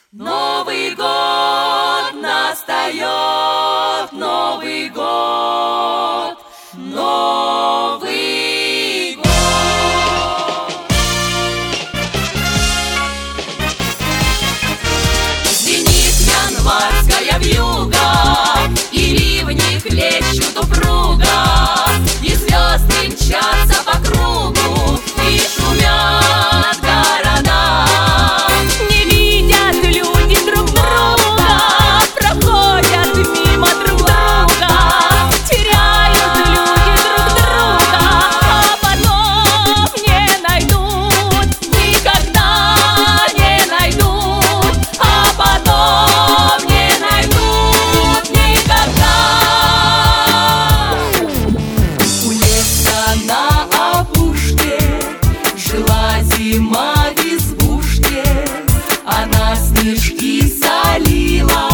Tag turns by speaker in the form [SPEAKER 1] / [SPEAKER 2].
[SPEAKER 1] Новый год настает, Новый год, Новый год. Звенит январская вьюга, и ливни хлещут упруга, и звезды мчатся по кругу, и шумят города. Не видят люди друг друга, проходят мимо друг друга, теряют люди друг друга, а потом не найдут, никогда не найдут, а потом не найдут никогда. У леса на опушке жила зима в избушке, она снежки солила.